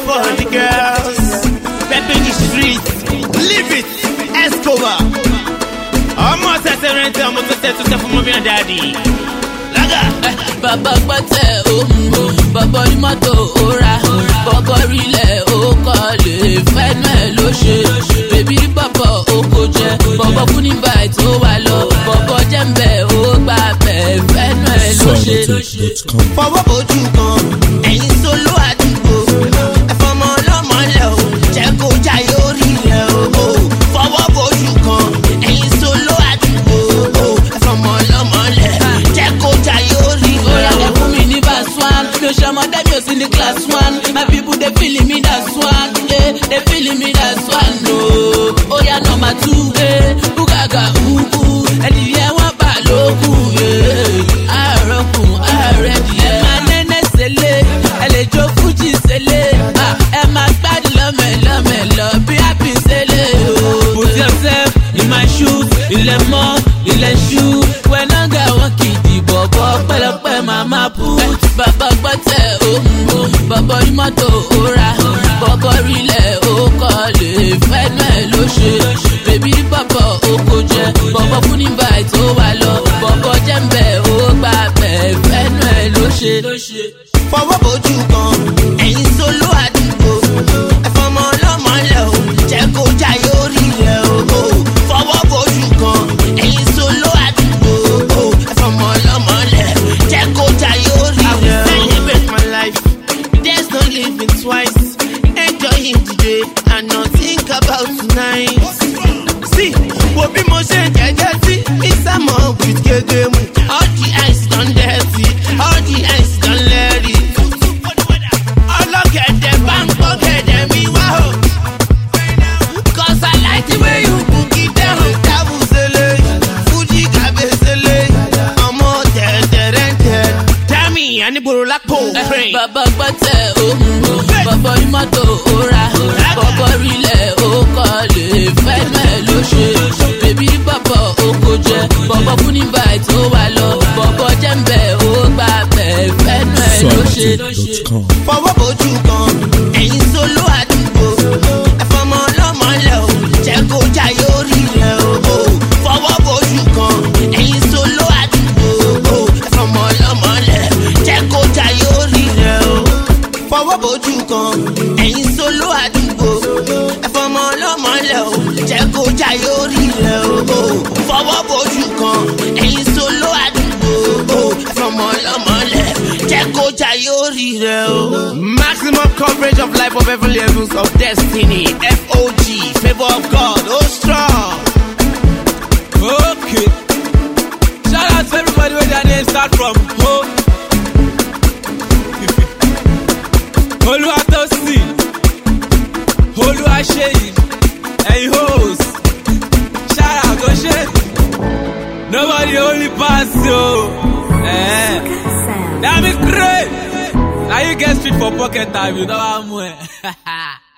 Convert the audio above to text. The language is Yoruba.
for the girls. Pepping the streets, live it, Escobar. Almost as a renter, I'm to set to for mommy and daddy. Laga. Baba gbọ́tẹ̀ òmùgọ̀, bàbá rí mọ́tò òra, bàbá rílẹ̀ òkọlé, fẹ́nu ẹ̀ ló ṣe. Bèbí rí bàbá oko jẹ, bàbá fún ní báyìí tó wà lọ, bàbá jẹ́ ń bẹ̀ ó gbà bẹ̀, fẹ́nu ẹ̀ ló ṣe. Fọwọ́ ojú kan, ẹ̀yin solo àdúgbò, ẹ̀fọ́mọ ọlọ́mọ lẹ̀ o, jẹ́ kó jayé orí rẹ̀ o. Fọwọ́ ojú kan, ẹ̀yin solo àdúgbò, ẹ̀fọ́mọ ọlọ́mọ lẹ̀, jẹ́ kó jayé orí rẹ̀ o. Oya ẹ fún mi ní verse one, mi ò ṣe ọmọdé mi ò sí ní class one, my people dey feeling me that's one, they feeling me that's one no. Oya number two, ugaga ugu, ẹ̀dìyẹ wọn bá lókun, àròkùn àrẹ̀dìyẹ. Ẹ máa nẹ́nẹ́ sẹ́lẹ̀, ẹ lè jó fújì sẹ́lẹ̀, ẹ máa gbádùn lọ́mẹ̀lọ́mẹ̀lọ́ bí happy sẹ́lẹ̀ o. Put yourself in my shoes, ilẹ̀ mọ́ ilẹ̀ ṣú, wẹ́nàgà wọn kì í dìbò bọ́ pẹ́lẹ́pẹ́ màmá put. Bàbá gbọ́tẹ̀ òmùgọ̀, bàbá rí mọ́tò òra, bàbá rílẹ̀ òkọlé, fẹ́nu ẹ̀ ló ṣe. Bèbí rí bàbá oko jẹ, bàbá fún ní báyìí tó wà lọ, bàbá jẹ́ ń bẹ̀ ó gbà bẹ̀, fẹ́nu ẹ̀ ló ṣe. Fọwọ́ ojú kan, ẹ̀yin solo àdúgbò, ẹ̀fọ́mọ ọlọ́mọ lẹ̀ o, jẹ́ kó jayé orí rẹ̀ o. Fọwọ́ ojú kan, ẹ̀yin solo àdúgbò, ẹ̀fọ́mọ ọlọ́mọ lẹ̀, jẹ́ kó jayé orí rẹ̀ o. I will celebrate my life, there's no living twice, enjoying today and not think about tonight. See, wo bí mo ṣe jẹ́jẹ́ sí, ìsàmọ̀ with gègé mu, all the eyes done dirty, all the eyes done dirty. Ọlọ́gẹ̀dẹ̀ bá ń gbọ́ gẹ̀dẹ̀ mi wá o. Cause I like the way you book it down. Tábù sẹ́lẹ̀, Fuji kàbé sẹ́lẹ̀, ọmọ tẹ̀tẹ̀rẹ̀ntẹ̀. Dami Aniboro lápò train. Bàbá gbọ́tẹ̀ òmùgọ̀, bàbá rí mọ́tò òra, bàbá rílẹ̀ òkọlé, fẹ́nu ẹ̀ ló ṣe. Bèbí rí bàbá oko jẹ, bàbá fún ní báyìí tó wà lọ, bàbá jẹ́ ń bẹ̀ ó gbà bẹ̀, fẹ́nu ẹ̀ ló ṣe. Fọwọ́ ojú kan, ẹ̀yin solo àdúgbò, ẹ̀fọ́mọ ọlọ́mọ lẹ̀ o, jẹ́ kó jayé orí rẹ̀ o. Fọwọ́ ojú kan, ẹ̀yin solo àdúgbò, ẹ̀fọ́mọ ọlọ́mọ lẹ̀, jẹ́ kó jayé orí rẹ̀ o. Fọwọ́ ojú kan, ẹ̀yin solo àdúgbò, ẹ̀fọ́mọ ọlọ́mọ lẹ̀ o, jẹ́ kó jayé orí rẹ̀ o. Fọwọ́ ojú kan, ẹ̀yin solo àdúgbò, ẹ̀fọ́mọ ọlọ́mọ lẹ̀, jẹ́ kó jayé orí rẹ̀ o. Maximum coverage of life of every levels of destiny. FOG, favor of God, oh strong. Okay. Shout out to everybody where their name start from. Ho. Oluwatosi, Oluwaseyi, hey hoes. Shout out, go shit. Nobody only pass yo. That be great. Now you get street for pocket time, you know what I'm